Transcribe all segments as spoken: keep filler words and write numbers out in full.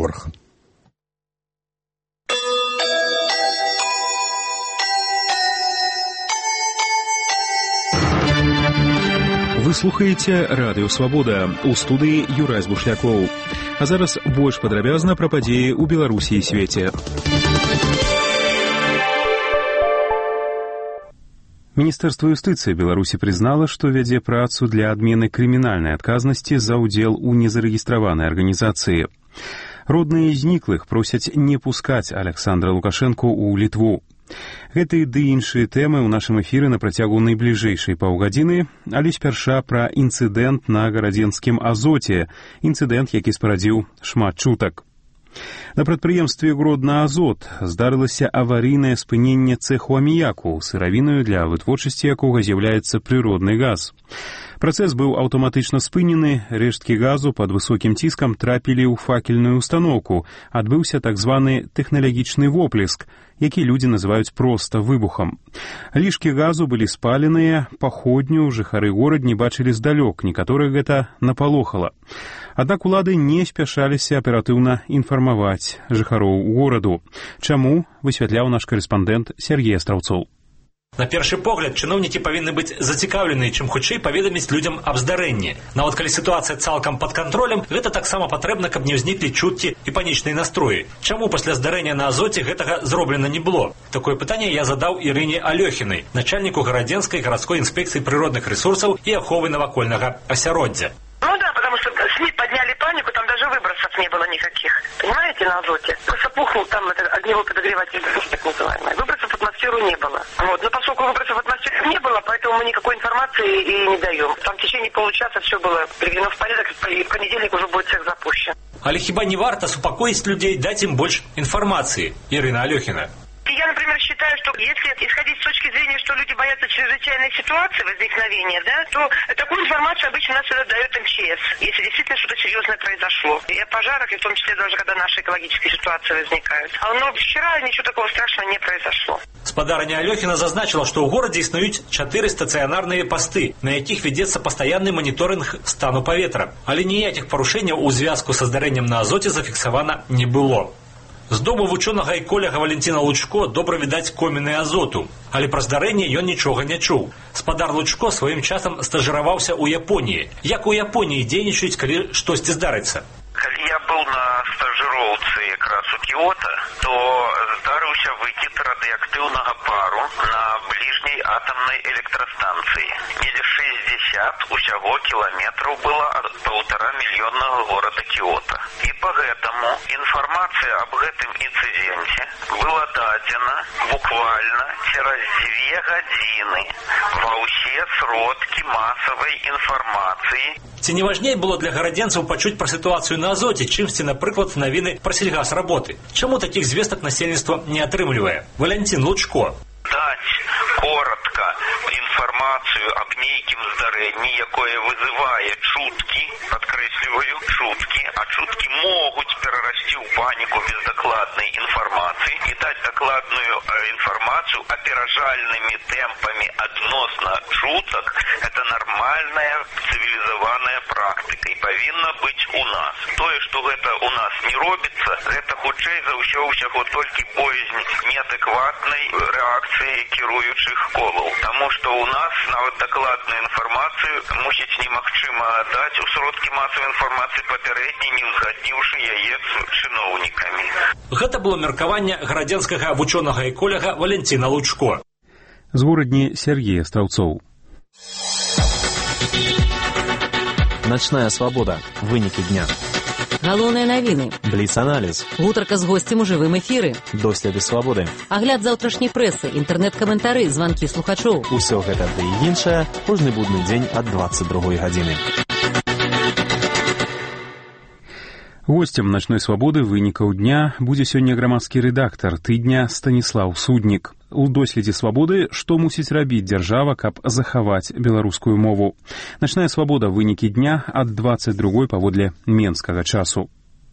орг. Вы слухаеце Радыё Свабода, у студыі Юрай Бушлякоў. А зараз больш падрабязна пра падзеі ў Беларусі і свеце. Міністэрства юстыцыі Беларусі прызнала, што вядзе працу для адмены крымінальнай адказнасці за ўдзел у незарэгістраванай арганізацыі. Родныя зніклых просяць не пускаць Александра Лукашэнку ў Літву. Гэты ды іншыя тэмы ў нашым эфіры на працягу найбліжэйшай паўгадзіны, але спярша пра інцыдэнт на гарадзенскім Азоце, інцыдэнт, які спарадзіў шмат чутак. На прадпрыемстве Гродна-Азот здарылася аварыйнае спыненне цэху аміяку, сыравінаю для вытворчасці якога з'яўляецца прыродны газ. Працэс быў аўтаматычна спынены, рэшткі газу пад высокім ціскам трапілі ў факельную устаноўку, адбыўся так званы тэхналагічны воплеск, які людзі называюць проста выбухам. Лішкі газу былі спаленыя, паходню жыхары горадні бачылі здалёк, некаторых гэта напалохала. Аднак улады не спяшаліся аператыўна інфармаваць жыхароў гораду. Чаму, высвятляў наш карэспандэнт Сергей Астраўцоў. На першы погляд, чыноўнікі павінны быць зацікаўлены, чым хутчэй паведаміць людзям аб здарэнні. Нават калі сітуацыя цалкам пад кантролем, гэта таксама патрэбна, каб не ўзніклі чуткі і панічныя настроі. Чаму пасля здарэння на Азоце гэтага зроблена не было? Такое пытанне я задаў Ірыне Алёхінай, начальніку гарадзенскай гарадской інспекцыі прыродных рэсурсаў і аховы навакольнага асяроддзя. Ну да, потому что СМИ подняли панику, там даже выбросов не было никаких. Понимаете, на Азоте? Просто пухнул там это огневой подогреватель, так называемый. Выбросов в атмосферу не было. Вот. Но поскольку выбросов в атмосферу не было, поэтому мы никакой информации и не даем. Там в течение получаса все было приведено в порядок, и в понедельник уже будет цех запущен. Але хіба не варта супакоіць людзей, даць ім больш інфармацыі? Ірына Алёхіна. Я, например, считаю, что если исходить с точки зрения, что люди боятся чрезвычайной ситуации, возникновения, да, то такую информацию обычно нас всегда дает эм че эс, если действительно что-то серьезное произошло. И о пожарах, и в том числе даже когда наши экологические ситуации возникают. Но вчера ничего такого страшного не произошло. Спадарня Алёхіна зазначила, што ў горадзе існуюць чатыры стацыянарныя пасты, на якіх вядзецца пастаянны маніторынг стану паветра. Але ніякіх парушэнняў у звязку са здарэннем на Азоце зафіксавана не было. З дому вучонага эколяга Валентина Лучко добра відаць коміны Азоту, але пра здарэнне ён нічога не чуў. Спадар Лучко сваім часам стажыраваўся ў Японіі. Як у Японіі дзейнічаюць, калі штосьці здарыцца? Калі я быў на стажыроўцы якраз у Кіота, то здарыўся выкід радыеактыўнага пару на бліжняй атамнай электрастанцыі. Недзе шэсцьдзесят усяго кіламетраў было ад паўтара мільённага горада Кіота. І па гэтаму інфармацыя аб гэтым інцыдэнце была дадзена буквально цераз дзве гадзіны ва ўсе сродкі масавай інфармацыі. Ці не важней было для гарадзенцаў пачуць пра сітуацыю на Азоце, чымсьці, напрыклад, навіны пра сельгасработы? Чаму такіх звестак насельніцтва не атрымлівае? Валентин Лучко. Даць коротка інфармацыю аб нейкім здарэнні, якое вызывае чуткі, падкрэсліваю, чуткі, а чуткі могуць перарасці ў паніку без дакладнай інфармацыі і даць дакладную інфармацыю аперажальнымі тэмпамі адносна чутак, это нармальная цывілізаваная практыка і павінна быць у нас. Тое, што гэта у нас не робіцца, гэта хутчэй за ўсё ўсяго толькі боязнь неадэкватнай рэакцыі кіруючых колаў. Таму што ў нас нават дакладную інфармацыю мусіць немагчыма даць у сродкі масавай інфармацыі папярэдні, не ўзгадніўшы яе з чыноўнікамі. Гэта было меркаванне гарадзенскага вучонага эколяга Валентина Лучко. З горадні Сергей Астраўцоў. Начная свабода. Вынікі дня. Галоўныя навіны. Бліц-аналіз. Гутарка з госцем у жывым эфіры. Доследы свабоды. Агляд заўтрашняй прэсы, інтэрнэт-каментары, званкі слухачоў. Усё гэта ды і іншае кожны будны дзень ад дваццаць другой гадзіны. Госцем начной свабоды вынікаў дня будзе сёння грамадскі рэдактар тыдня Станіслаў Суднік. У доследзе свабоды, што мусіць рабіць дзяржава, каб захаваць беларускую мову. Начная свабода вынікі дня ад дваццаць другой паводле менскага часу.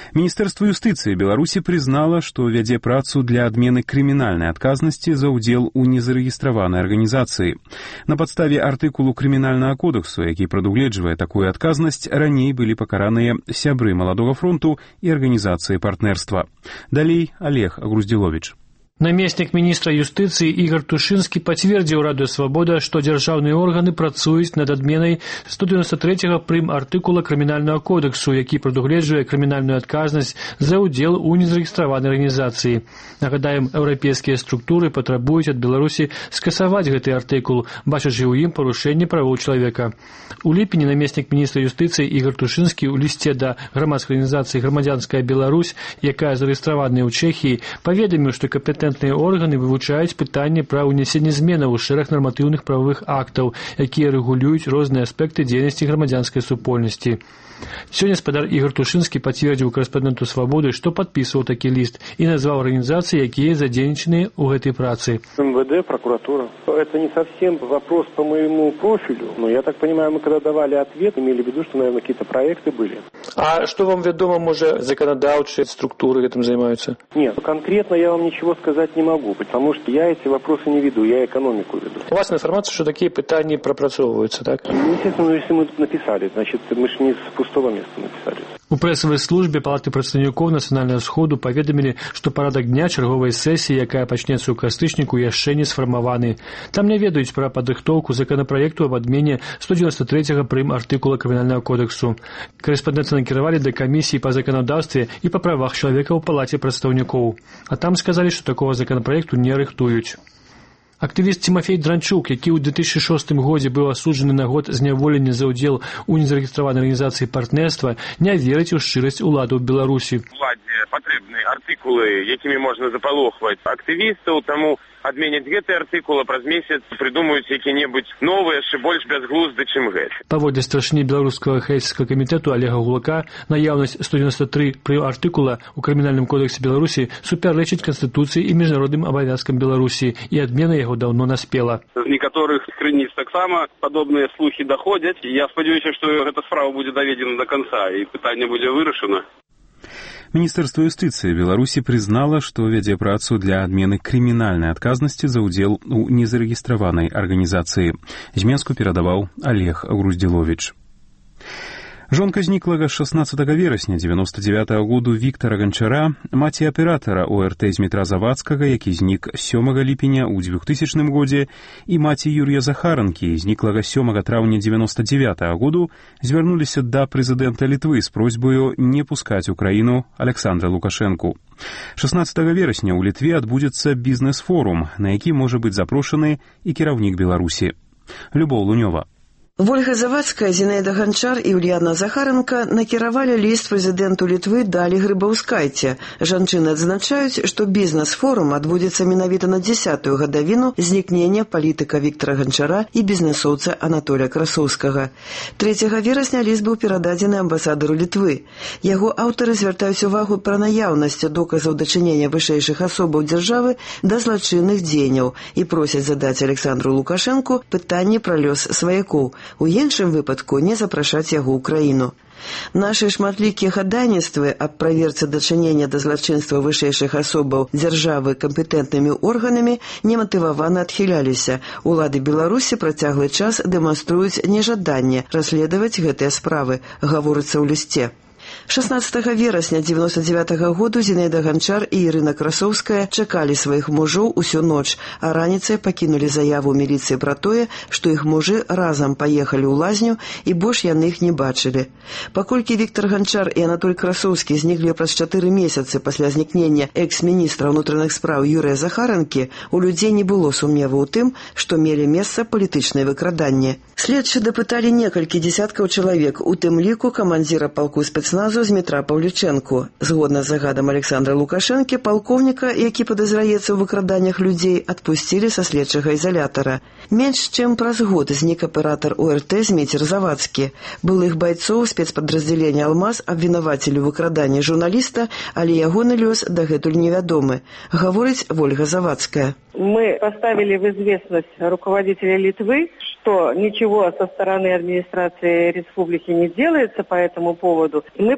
Міністэрства юстыцыі Беларусі прызнала, што вядзе працу для адмены крымінальнай адказнасці за ўдзел у незарэгістраванай арганізацыі. На падставе артыкулу крымінальнага кодексу, які прадугледжвае такую адказнасць, раней былі пакараныя сябры Маладога фронту і арганізацыі партнерства. Далей Олег Агруздзіловіч. Намеснік міністра юстыцыі Ігор Тушынскі пацвердзіў Радыё Свабода, што дзяржаўныя органы працуюць над адменай сто девяносто третьего прым артыкула крымінальнага кодексу, які прадугледжвае крымінальную адказнасць за ўдзел у незарэгістраванай арганізацыі. Нагадаем, еўрапейскія структуры патрабуюць ад Беларусі скасаваць гэты артыкул, бачачы ў ім парушэнне правоў чалавека. У ліпені намеснік міністра юстыцыі Ігор Тушынскі ў лісце да грамадскай арганізацыі «Грамадзянская Беларусь», якая зарэгістраваная ў Чэхіі, паведаміў, што кампетэнтныя органы вывучаюць пытанне пра ўнясенне зменаў у шэраг нарматыўных правовых актаў, якія рэгулююць розныя аспекты дзейнасці грамадзянскай супольнасці. Сёння спадар Ігор Тушынскі пацвердзіў корэспандэнту «Свабоды», што падпісваў такі ліст і назваў арганізацыі, якія задзейнічаныя ў гэтай працы. МВД, прокуратура. Это не совсем вопрос по моему профилю, но я так понимаю, мы когда давали ответ, имели в виду, что, наверное, какие-то проекты были. А что вам ведомо, может, законодавчие структуры этим занимаются? Нет, конкретно я вам ничего сказать не могу, потому что я эти вопросы не веду, я экономику веду. У вас информация, что такие пытания пропрацовываются, так? Ну, естественно, если мы тут написали, значит, мы же не с пустого места написали. У прэсавай службе Палаты прадстаўнікоў Нацыянальнага сходу паведамілі, што парадак дня чарговай сесіі, якая пачнецца ў кастрычніку, яшчэ не сфармаваны. Там не ведаюць пра падрыхтоўку законапраекту аб адмене сто девяносто третьего прым артыкула крымінальнага кодексу. Корэспандэнты накіравалі да камісіі па заканадаўстве і па правах чалавека ў Палаце прадстаўнікоў. А там сказалі, што такога законапраекту не рыхтуюць. Актывіст Тимофей Дранчук, які ў две тысячи шостым годзе быў асуджаны на год зняволення за ўдзел у незарэгістраванай арганізацыі партнерства, не верыць у шчырасць уладаў Беларусі. Уладзе патрэбны артыкулы, якімі можна запалохваць актывістаў, таму адменяць гэты артыкул, а праз месяц прыдумаюць які-небудзь новы, яшчэ больш бязглузды, чым гэты. Паводле старшыні беларускага хэйскага камітэту Олега Гулака, наяўнасць сто девяносто три пры артыкула ў крымінальным кодексе Беларусі супярэчыць Канстытуцыі і міжнародным абавязкам Беларусі, і адмена яго даўно наспела. З некаторых крыніц таксама падобныя слухі даходзяць, і я спадзяюся, што гэта справа будзе даведзена да канца, і пытанне будзе вырашана. Міністэрства юстыцыі Беларусі прызнала, што вядзе працу для адмены крымінальнай адказнасці за ўдзел у незарэгістраванай арганізацыі. З Менску перадаваў Олег Агруздзіловіч. Жонка зніклага шаснаццатага верасня девяносто девятого году Віктара Ганчара, маці аператара ОРТ з метра Завадскага, які знік сёмага ліпеня ў двухтысячным годзе, і маці Юрія Захаранкі, зніклага сёмага траўня девяносто девятого году, звярнуліся да прэзідэнта Літвы з просьбаю не пускаць у краіну Александра Лукашэнку. шаснаццатага верасня ў Літве адбудзецца бізнес-форум, на які можа быць запрошаны і кіраўнік Беларусі. Любоў Лунёва. Вольга Завадская, Зінаіда Ганчар і Ульяна Захаранка накіравалі ліст прэзідэнту Літвы Далі Грыбаўскайце. Жанчыны адзначаюць, што бізнес-форум адбудзецца менавіта на дзясятую гадавіну знікнення палітыка Віктара Ганчара і бізнесоўца Анатолія Красоўскага. трэцяга верасня ліст быў перададзены амбасадару Літвы. Яго аўтары звяртаюць увагу пра наяўнасць доказаў дачынення вышэйшых асобаў дзяржавы да злачынных дзеянняў і просяць задаць Александру Лукашэнку пытанне пра лёс сваякоў. У іншым выпадку не запрашаць яго ў краіну. Нашы шматлікія хадайніцтвы аб праверцы дачынення да злачынства вышэйшых асобаў дзяржавы кампетэнтнымі органамі нематывавана адхіляліся. Улады Беларусі працяглы час дэманструюць нежаданне расследаваць гэтыя справы, гаворыцца ў лісце. шаснаццатага верасня девяносто девятого году Зінаіда Ганчар і Ірына Красоўская чакалі сваіх мужоў усю ноч, а раніцай пакінулі заяву ў міліцыі пра тое, што іх мужы разам паехалі ў лазню і больш яны іх не бачылі. Паколькі Віктар Ганчар і Анатоль Красоўскі зніклі праз чатыры месяцы пасля знікнення экс-міністра ўнутраных спраў Юрыя Захаранкі, у людзей не было сумневу ў тым, што мелі месца палітычныя выкраданні. Следчы дапыталі некалькі дзесяткаў чалавек, у тым ліку камандзіра палку спецназу з метра Паўлічэнку. Згодна з загадам Александра Лукашэнкі, палкоўніка, які падазраецца ў выкраданнях людзей, адпусцілі са следчага изолятора. Менш чым праз год знік аператар ОРТ Зміцер Завадскі. Былых байцоў спецпадраздзялення «Алмаз» абвінавацілі ў выкраданні журналіста, але ягоны лёс дагэтуль невядомы, гаворыць Вольга Завадская. Мы поставили в известность руководителя Литвы, что ничего со стороны администрации республики не делается по этому поводу. Мы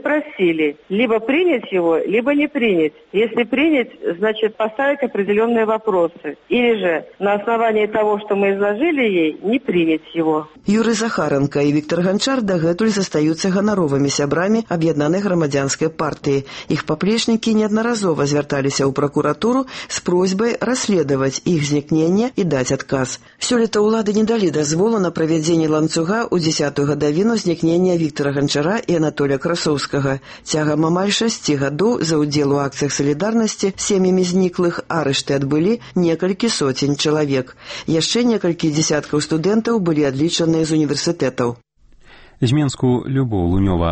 попросили либо принять его, либо не принять. Если принять, значит поставить определенные вопросы. Или же на основании того, что мы изложили ей, не принять его. Юрий Захаренко и Виктор Гончар дагэтуль застаются гоноровыми сябрамі Объединенной громадянской партии. Их поплечники неодноразово звертались у прокуратуру с просьбой расследовать их зникнение и дать отказ. Сёлета улады не дали дозволу на проведение ланцуга у десятую гадавіну зникнення Виктора Гончара и Анатолия Красовского. Цягам амаль шасці гадоў за удзел у акциях солидарности с семьями зниклых арышты отбыли некалькі сотень человек. Яшчэ некалькі десяткаў студентаў были отличаны из университетов. З Менску Любоў Лунёва.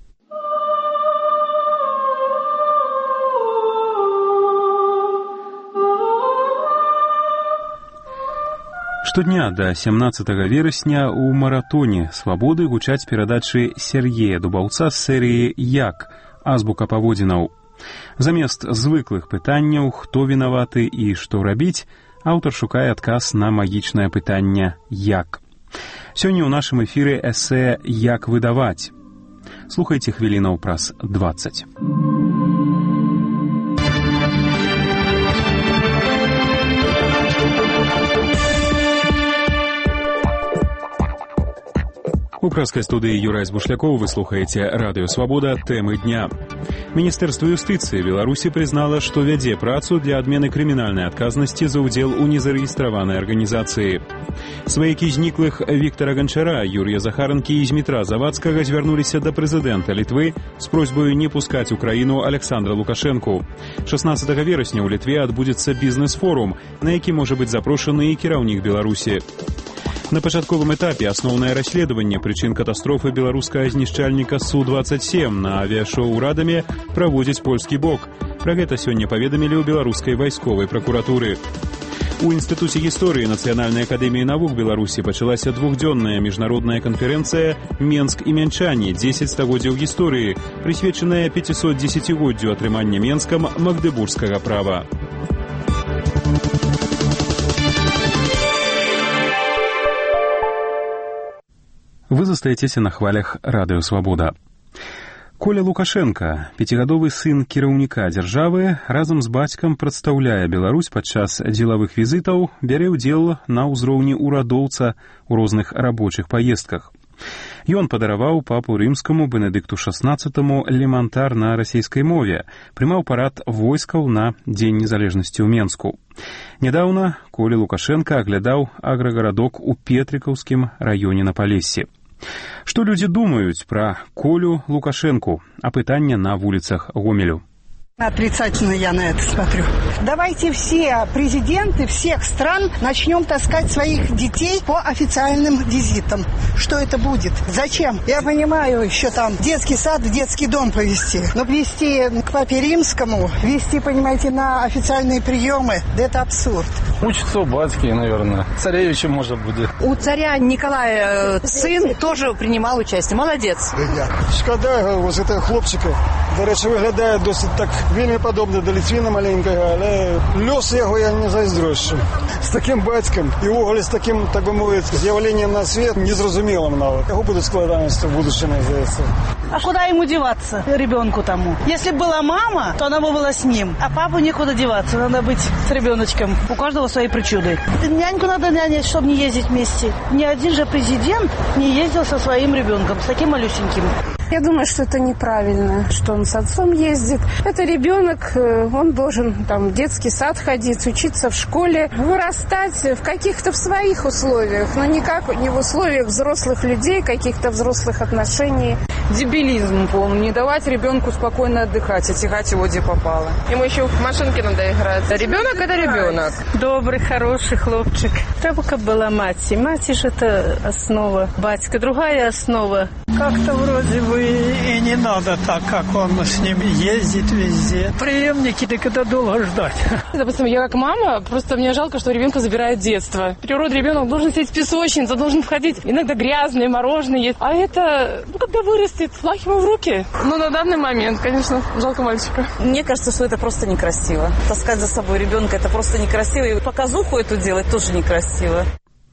Штодня до семнадцатого верасня у маратоне «Свабоды» гучаць перадачы Сергея Дубаўца з серыі «Як? Азбука паводзінаў». Замест звыклых пытанняў, хто вінаваты і што рабіць, аўтар шукае адказ на магічнае пытанне «Як?». Сёння ў нашым эфіры эсэ «Як выдаваць?». Слухайце хвілінаў праз дваццаць. У пражской студии Юрай Бушляков вы слухаете «Радио Свобода. Темы дня». Министерство юстиции Беларуси признало, что вядзе працу для адмены криминальной отказности за удел у незарегистрованной организации. Сваякі зніклых Виктора Гончара, Юрия Захаренки и Змітра Завадскага звярнуліся до президента Литвы с просьбой не пускать Украину Александра Лукашенко. шестнадцатого верасня у Литве отбудется бизнес-форум, на які может быть запрошаны и кіраўнік Беларуси. На пачатковым этапе асноўнае расследаванне прычын катастрофы беларускага знішчальніка Су двадцать семь на авіашоу «Радаме» праводзіць польскі бок. Пра гэта сёння паведамілі ў беларускай вайсковай пракуратуры. У Інстытуце гісторыі Нацыянальнай акадэміі навук Беларусі пачалася двухдзённая міжнародная канферэнцыя «Менск і мянчане. дзесяць стагоддзяў гісторыі», прысвечаная пяцісотдзесяцігоддзю атрымання Менскам магдебургскага права. Вы застаецеся на хвалях «Радыё Свабода». Коля Лукашенко, пяцігадовы сын кіраўніка дзяржавы, разам з бацькам прадстаўляе Беларусь падчас дзелавых візітаў, бярэ ўдзел на ўзроўні урадоўца ў розных рабочых паездках. Ён падараваў папу рымскаму Бенедыкту шаснаццатаму лемантар на расійскай мове, прымаў парад войскаў на Дзень незалежнасці ў Менску. Нядаўна Коля Лукашенко аглядаў аграгарадок у Петрыкаўскім раёне на Палессі. Што людзі думаюць пра Колю Лукашенку, апытанне на вуліцах Гомелю. Отрицательно я на это смотрю. Давайте все президенты всех стран начнем таскать своих детей по официальным визитам. Что это будет? Зачем? Я понимаю, еще там детский сад, в детский дом повезти. Но везти к папе римскому, везти, понимаете, на официальные приемы, да это абсурд. Учится у батьки, наверное. Царевичем, может, будет. У царя Николая сын тоже принимал участие. Молодец. Шкода ось этого хлопчика. До речі, виглядає досить так вельми подобно до Літвіна маленького, але льос його я не зайздрощу. З таким батьком і вуголі з таким, так би мовити, з'явленням на світ незрозумілим навіть. Кого будуть складаності в будущем, здається? А куда ему деваться, ребенку тому? Если бы была мама, то она бы была с ним. А папу некуда деваться, надо быть с ребеночком. У каждого свои причуды. Няньку надо нянять, чтобы не ездить вместе. Ни один же президент не ездил со своим ребенком, с таким малюсеньким. Я думаю, что это неправильно, что он с отцом ездит. Это ребенок, он должен там в детский сад ходить, учиться в школе, вырастать в каких-то в своих условиях, но никак не в условиях взрослых людей, каких-то взрослых отношений. Дебилизм полный. Не давать ребенку спокойно отдыхать, а тягать его где попало. Ему еще в машинке надо играть. Ребенок – это ребенок. Добрый, хороший хлопчик. Только была мать. Мать же это основа. Батька другая основа. Как-то вроде бы и не надо так, как он с ним ездит везде. Приемники, так это долго ждать. Допустим, я как мама, просто мне жалко, что ребенка забирает детство. Природа ребенок должен сидеть в песочнице, должен входить. Иногда грязный, мороженое есть. А это, ну, когда вырастет, флаг ему в руки. Ну, на данный момент, конечно, жалко мальчика. Мне кажется, что это просто некрасиво. Таскать за собой ребенка, это просто некрасиво. И показуху эту делать тоже некрасиво.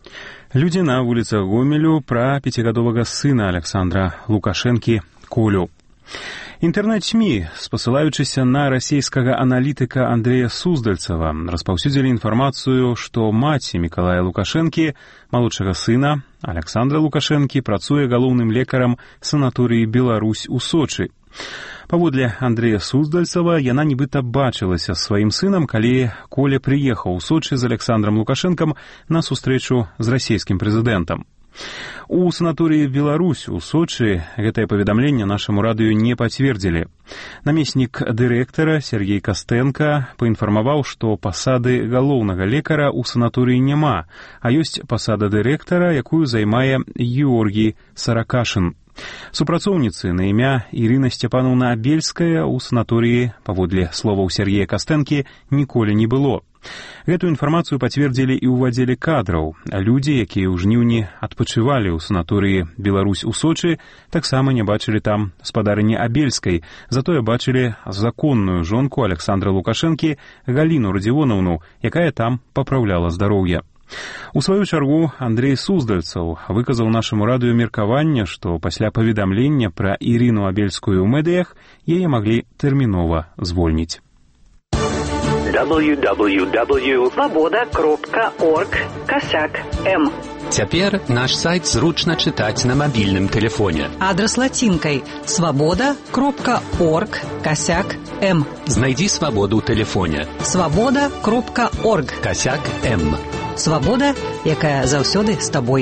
Людзі на вуліцах Гомелю пра пяцігадовага сына Александра Лукашэнкі Колю. Інтэрнэт-СМІ, спасылаючыся на расійскага аналітыка Андрэя Суздальцава, распаўсюдзілі інфармацыю, што маці Мікалая Лукашэнкі, малодшага сына Александра Лукашэнкі, працуе галоўным лекарам санаторыі «Беларусь» у Сочы. Паводле Андрэя Суздальцава, яна нібыта бачылася з сваім сынам, калі Коля прыехаў у Сочы з Александром Лукашэнкам на сустрэчу з расійскім прэзідэнтам. У санаторыі «Беларусь» у Сочы гэтае паведамленне нашаму радыё не пацвердзілі. Намеснік дырэктара Сергей Костенко паінфармаваў, што пасады галоўнага лекара ў санаторыі няма, а ёсць пасада дырэктара, якую займае Георгій Саракашын. Супрацоўніцы на імя Ірына Сцяпановна Абельская ў санаторыі, паводле словаў Сергея Костенкі, ніколі не было. Гэтую інфармацыю пацвердзілі і ў аддзеле кадраў, а людзі, якія ў жніўні адпачывалі ў санаторыі «Беларусь» у Сочы, таксама не бачылі там спадарыні Абельскай, затое бачылі законную жонку Александра Лукашэнкі Галіну Радзівонаўну, якая там папраўляла здароўе. У сваю чаргу Андрэй Суздальцаў выказаў нашаму радыё меркаванне, што пасля паведамлення пра Ірыну Абельскую ў медыях яе маглі тэрмінова звольніць. дабл ю дабл ю дабл ю крапка свабода крапка орг касяк эм. Цяпер наш сайт зручна чытаць на мабільным тэлефоне. Адрас лацінкай свабода крапка орг касяк эм. Знайдзі свабоду ў тэлефоне. свабода крапка орг касяк эм. Свабода, якая заўсёды з табой.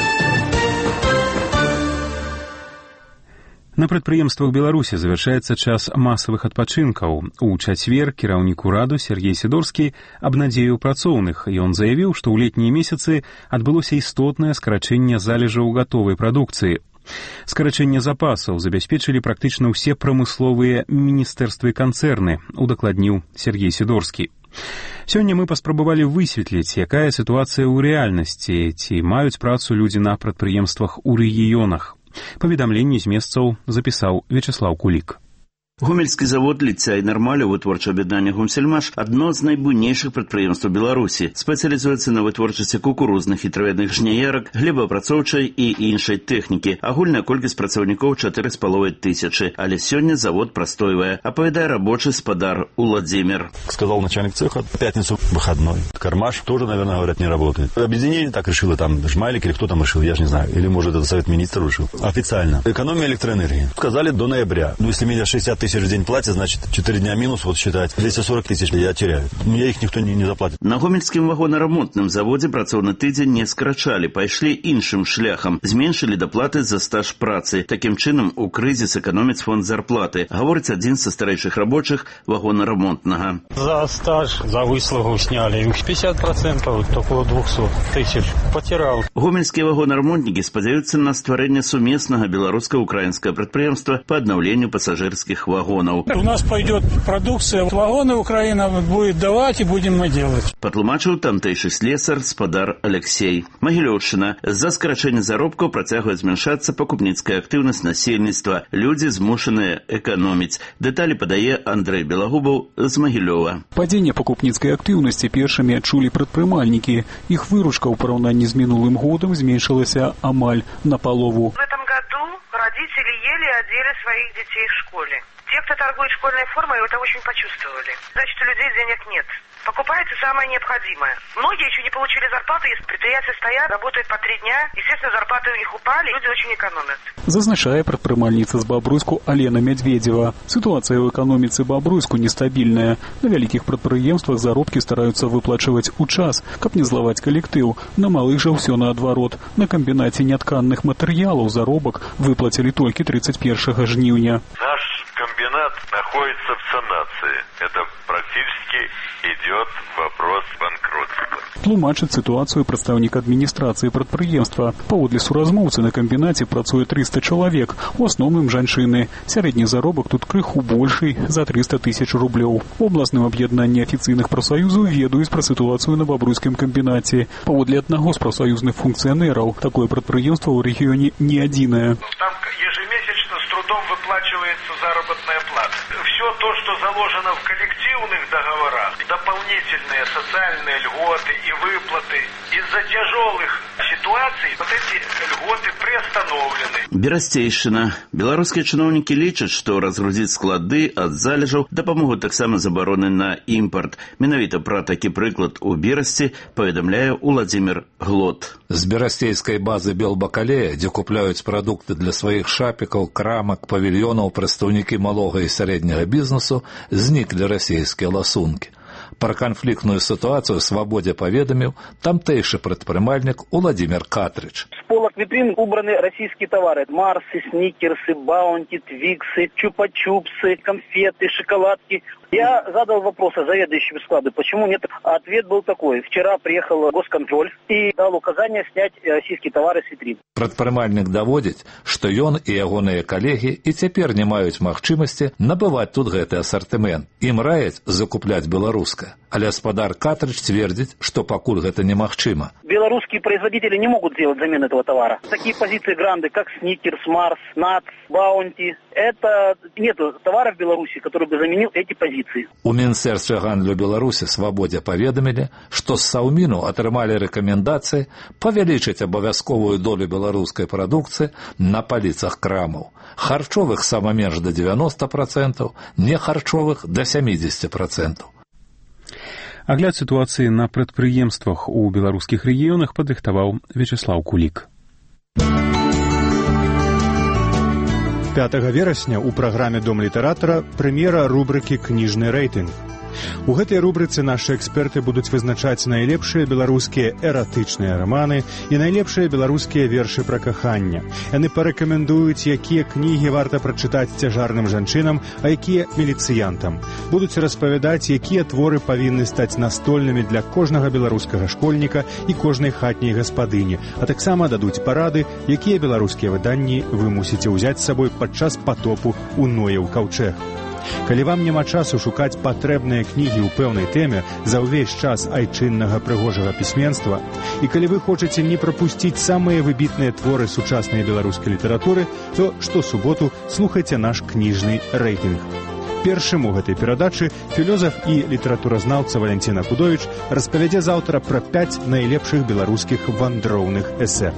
На прадпрыемствах Беларусі завяршаецца час масавых адпачынкаў. У чацвер кіраўнік ураду Сергей Сідорскі абнадзеіў працоўных. Ён заявіў, што ў летнія месяцы адбылося істотнае скарачэнне залежаў гатовай прадукцыі. Скарачэнне запасаў забяспечылі практычна ўсе прамысловыя міністэрствы і канцэрны, удакладніў Сергей Сідорскі. Сёння мы паспрабавалі высветліць, якая сітуацыя ў рэальнасці, ці маюць працу людзі на прадпрыемствах у рэгіёнах. Паведамленне з месцаў запісаў Вячеслаў Кулік. Гомельскі завод ліця і нармаля вытворчае аб'яднанне «Гомсельмаш» – адно з найбуйнейшых прадпрыемстваў Беларусі. Спецыялізуецца на вытворчасці кукурузных і травяных жняярак, глебаапрацоўчай і іншай тэхнікі. Агульная колькасць працаўнікоў чатыры з паловай тысячы, але сёння завод прастойвае, апавядае рабочы спадар Уладзімир. Сказал начальник цеха, в пятницу выходной. Кармаш тоже, наверное, говорят, не работает. Объединение так решило, там Жмайлик или кто там решил, я же не знаю. Или, может, это Совет Министров решил. Официально. Экономия электроэнергии. Сказали до ноября. Ну, если меня шестьдесят тысяч в день платят, значит, четыре дня минус, вот считать, двести сорок тысяч я теряю. Мне их никто не, не заплатит. На гомельскім вагонарамонтным заводзе працоўны тыдзень не скарачалі, пайшлі іншым шляхам. Зменшылі даплаты за стаж працы. Такім чынам у крызіс эканоміць фонд зарплаты, гаворыць адзін са старэйшых рабочых вагонарамонтнага. За стаж, за выслугу сняли пятьдесят процентов, около двухсот тысяч. Потерял. Гомельскія вагонарамонтнікі спадзяюцца на стварэнне сумеснага беларуска-украінскага прадпрыемства па аднаўленню пасажырскіх вагонаў. У нас пойдет продукция, вагоны Украина будет давать и будем мы делать. Патлумачыў тамтэйшы слесар спадар Алексей. Магілёўшчына. З-за скарачэння заробкаў працягвае змяншацца пакупніцкая актыўнасць насельніцтва. Людзі змушаныя эканоміць. Дэталі падае Андрэй Белагубаў з Магілёва. Падзенне пакупніцкай актыўнасці першымі адчулі прадпрымальнікі. Іх выручка ў параўнанні з мінулым годам зменшылася амаль напалову. В этом году родители еле одели своих детей в школе. Те, кто торгует школьной формой, это очень почувствовали. Значит, у людей денег нет. Покупается самое необходимое. Многие еще не получили зарплаты, если предприятия стоят, работают по три дня. Естественно, зарплаты у них упали, люди очень экономят. Зазначае прадпрымальніца з Бабруйску Алена Медведева. Ситуация ў эканоміцы Бабруйску нестабільная. На вялікіх прадпрыемствах заробкі стараюцца выплачваць у час, каб не злаваць калектыў. На малых жа ўсё наадварот. На камбінаце нятканных матэрыялаў заробак выплацілі толькі тридцать первого жніўня. Наш комбинат находится в санации. Это практически идет вопрос банкротства. Тлумачыць сітуацыю прадстаўнік адміністрацыі прадпрыемства. Паводле суразмоўцы на камбінаце працуе триста чалавек, у асноўным жанчыны. Сярэдні заробак тут крыху больший за триста тысяч рублёў. У абласным аб'яднанні афіцыйных прафсаюзаў ведаюць пра сітуацыю на Бабруйскім камбінаце. Паводле аднаго з прафсаюзных функцыянераў, такое прадпрыемства ў рэгіёне не адзінае. Там ежемесячно с трудом выплачивается заработная плата. Все то, что заложено в коллективных договорах, дополнительные социальные льготы и выплаты из-за тяжелых ситуации вот эти льготы приостановлены. Берасцейшчына. Беларускія чыноўнікі лічаць, што разгрузіць склады ад залежаў дапамогуць таксама забароны на імпарт. Менавіта пра такі прыклад у Берасці паведамляе Уладзімір Глот. З берасцейскай базы Белбакалея, дзе купляюць прадукты для сваіх шапікаў, крамак, павільёнаў, прадстаўнікі малога і сярэдняга бізнесу, зніклі расійскія ласункі. Пра канфліктную сітуацыю «Свабодзе» паведаміў тамтэйшы прадпрымальнік Уладзімір Катрыч. С полок витрин убраны российские товары. Марсы, сникерсы, баунти, твиксы, чупа-чупсы, конфеты, шоколадки. Я задал вопрос заведующему склада, почему нет. Ответ был такой. Вчера приехал госконтроль и дал указание снять российские товары с витрин. Прадпрымальнік даводзіць, што ён і ягоныя калегі і цяпер не маюць магчымасці набываць тут гэты асартымент. Ім раяць закупляць беларускае. Але гаспадар Катрыч цвердзіць, што пакуль гэта немагчыма. Белорусские производители не могут сделать замену этого товара. Такие позиции гранды, как Сникерс, Марс, Нац, Баунти. Это нет товара в Беларуси, который бы заменил эти позиции. У Міністэрстве гандлю Беларусі «Свабодзе» паведамілі, што з Саўміну атрымалі рэкамендацыі павялічыць абавязковую долю беларускай прадукцыі на паліцах крамаў. Харчовых сама менш да дзевяноста працэнтаў, нехарчовых да сямідзесяці працэнтаў. Агляд сітуацыі на прадпрыемствах у беларускіх рэгіёнах падрыхтаваў Вячеслаў Кулік. пятага верасня ў праграме «Дом літаратара» прэм'ера рубрыкі «Кніжны рэйтынг». У гэтай рубрыцы нашы эксперты будуць вызначаць найлепшыя беларускія эратычныя раманы і найлепшыя беларускія вершы пра каханне. Яны парэкамендуюць, якія кнігі варта прачытаць цяжарным жанчынам, а якія міліцыянтам. Будуць распавядаць, якія творы павінны стаць настольнымі для кожнага беларускага школьніка і кожнай хатняй гаспадыні, а таксама дадуць парады, якія беларускія выданні вы мусіце ўзяць з сабой падчас патопу ў Нояў каўчэг. Калі вам няма часу шукаць патрэбныя кнігі ў пэўнай тэме за ўвесь час айчыннага прыгожага пісьменства, і калі вы хочаце не прапусціць самыя выбітныя творы сучаснай беларускай літаратуры, то штосуботу слухайце наш кніжны рэйтынг. Першым у гэтай перадачы філёзаф і літаратуразнаўца Валянціна Кудовіч распавядзе заўтра пра пяць найлепшых беларускіх вандроўных эсэ.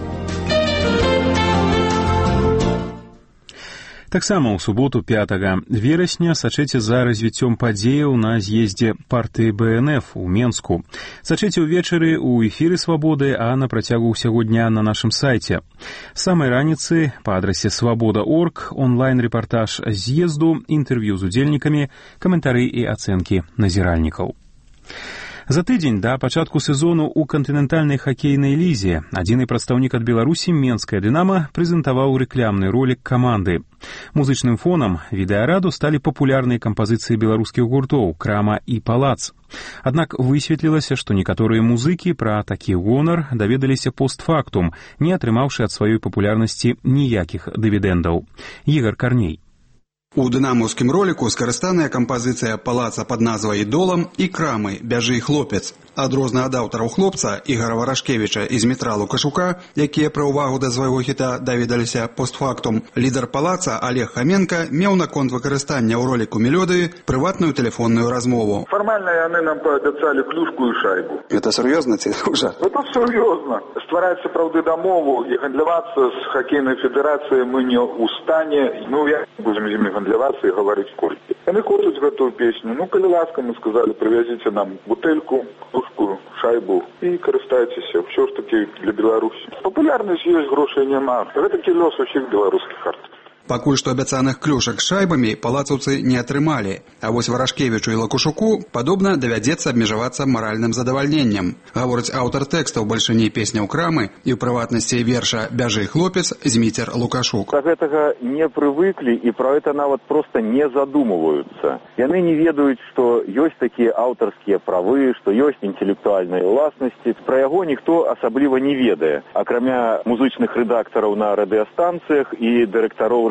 Таксама ў суботу пятага верасня сачыце за развіццём падзеяў на з'ездзе партыі бэ эн эф у Менску. Сачыце ўвечары ў эфіры «Свабоды», а на працягу ўсяго дня на нашым сайце. З самай раніцы па адрасе свабода крапка орг онлайн-рэпартаж з'езду, інтэрв'ю з удзельнікамі, каментары і ацэнкі назіральнікаў. За тыдзень да пачатку сезону ў кантынентальнай хакейнай лізе адзіны прадстаўнік ад Беларусі «Менская Дынамо» прэзентаваў рэкламны ролік каманды. Музычным фонам відэараду сталі папулярныя кампазіцыі беларускіх гуртоў «Крама» і «Палац». Аднак высветлілася, што некаторыя музыкі пра такі гонар даведаліся постфактум, не атрымаўшы ад сваёй папулярнасці ніякіх дывідэндаў. Ігар Карней. У дынамаўскім роліку скарыстаная кампазіцыя «Палаца» пад назвай «Долам» і «Крамы. Бяжы, хлопец». Адрознна ад аўтараў «Хлопца» Ігара Варашкевіча і Змітра Лукашука, якія пра ўвагу да свайго хіта даведаліся постфактум, лідар «Палаца» Олег Хаменка меў наконт выкарыстання ў роліку мелодыі прыватную тэлефонную размову. Фармальна яны нам паабяцалі клюшку і шайбу. Это сур'ёзна ці ўжо? Это сур'ёзна. Ствараць сапраўды дамову і гандлявацца з хакейнай федэрацыяй мы не ў стане. Ну, я будзем з імі гандлявацца і гаварыць колькі. Яны хочуць гэтую песню. Ну, калі ласка, мы сказалі, прывязіце нам бутэльку, клюшку, шайбу і карыстайцеся. Ўсё ж такі для Беларусі. Папулярнасць ёсць, грошай няма. Гэта такі лёс усіх беларускіх артыстаў. Пакуль што абяцаных клюшак з шайбамі палацаўцы не атрымалі, а вось Варашкевічу і Лакушуку, падобна, давядзецца абмежавацца маральным задавальненнем. Гаворыць аўтар тэкстаў бальшыні песняў «Крамы» і ў прыватнасці верша «Бяжы, хлопец» Зміцер Лукашук. Да гэтага не прывыклі і пра гэта нават проста не задумываюцца. Яны не ведаюць, што ёсць такія аўтарскія правы, што ёсць інтэлектуальныя ўласнасці. Пра яго ніхто асабліва не ведае, акрамя музычных рэдактараў на радыёстанцыях і дырэктароў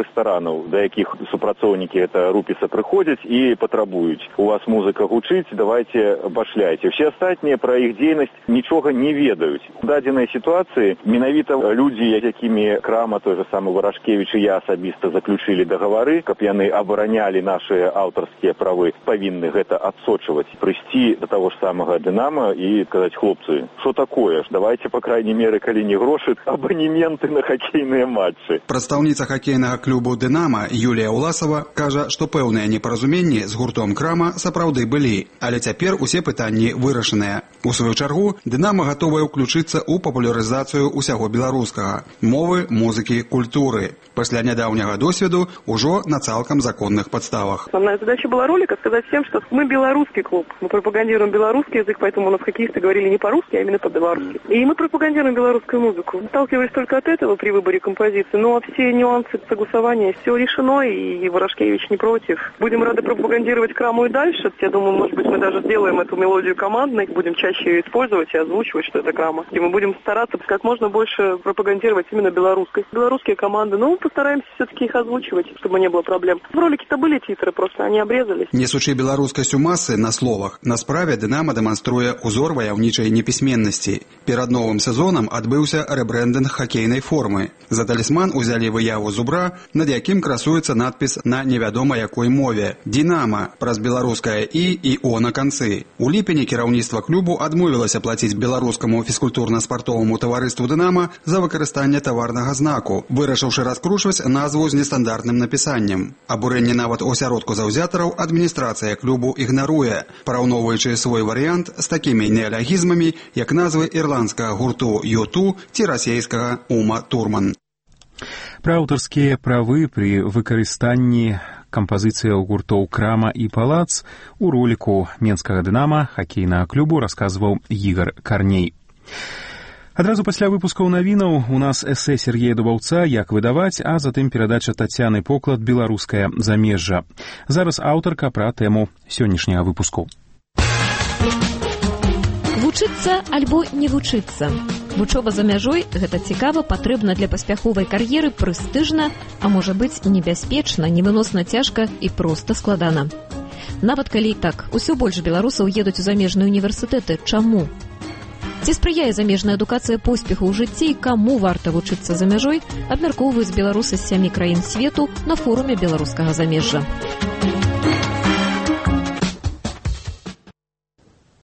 рэстаранаў, да якіх супрацоўнікі гэта рупіса прыходзяць і патрабуюць. У вас музыка гучыць, давайте башляйте. Все астатнія пра іх дзейнасць нічога не ведаюць. У дадзенай сітуацыі менавіта людзі, якімі крама, той же самы Варашкевіч і я асабіста заключылі дагавары, каб яны абаранялі нашыя аўтарскія правы, павінны гэта адсочваць, прыйсці да таго ж самага Дынама і сказаць: хлопцы, што такое ж, давайте, па крайней меры, калі не грошы, абанементы на хакейныя матчы. Прадстаўніца хакейнага клубу «Дынама» Юлія Уласова кажа, што пэўныя непаразуменні з гуртом «Крама» сапраўды былі, але цяпер усе пытанні вырашаныя. У сваю чаргу «Дынама» гатовая ўключыцца ў папулярызацыю ўсяго беларускага – мовы, музыкі, культуры. Пасля нядаўняга досведу ўжо на цалкам законных подставах. Основная задача была ролика сказать всем, что мы белорусский клуб. Мы пропагандируем белорусский язык, поэтому у нас хоккеисты говорили не по-русски, а именно по-белорусски. И мы пропагандируем белорусскую музыку. Сталкивались только от этого при выборе композиции, но все нюансы согласования, все решено, и Ворошкевич не против. Будем рады пропагандировать Краму и дальше. Я думаю, может быть, мы даже сделаем эту мелодию командной, будем чаще ее использовать и озвучивать, что это Крама. И мы будем стараться как можно больше пропагандировать именно белорусской. Белорусские команды, ну, постараемся все-таки их озвучивать, чтобы не было проблем. В ролике-то были титры, просто они обрезались. Несучи беларускасцю масы на словах, на справе «Дынамо» дэманструе узор ваяўнічай непісьменнасці. Перад новым сезонам адбыўся рэбрэндынг хакейнай формы. За талісман узялі выяву зубра, над якім красуецца надпіс на невядома якой мове «Динамо» праз беларускае «і» і «о» на канцы. У ліпені кіраўніцтва клубу адмовілася плаціць беларускаму фізкультурна-спартоваму таварыству «Дынамо» за выкарыстанне таварнага знаку, вырашыўшы раскручваць назву з нестандартным напісаннем. Абурэнне нават у асяродку заўзятараў адміністрацыя клубу ігнаруе, параўноўваючы свой варыянт з такімі неалягізмамі, як назвы ірландскага гурту ю ту ці расейскага «Ума Турман». Пра аўтарскія правы пры выкарыстанні кампазіцыяў гуртоў «Крама» і «Палац» у роліку менскага «Дынама» хакейнага клубу расказваў Ігар Карней. Адразу пасля выпускаў навінаў у нас эсэ Сергея Дубаўца «Як выдаваць», а затым перадача Тацяны Поклад «Беларускае замежжа». Зараз аўтарка пра тэму сённяшняга выпуску. Вучыцца альбо не вучыцца. Вучоба за мяжой – гэта цікава, патрэбна для паспяховай кар'еры, прэстыжна, а можа быць небяспечна, невыносна цяжка і проста складана. Нават калі і так, усё больш беларусаў едуць у замежныя універсітэты. Чаму? Ці спрыяе замежная адукацыя поспеху ў жыцці і каму варта вучыцца за мяжой, абмяркоўваюць беларусы з сямі краін свету на форуме беларускага замежжа.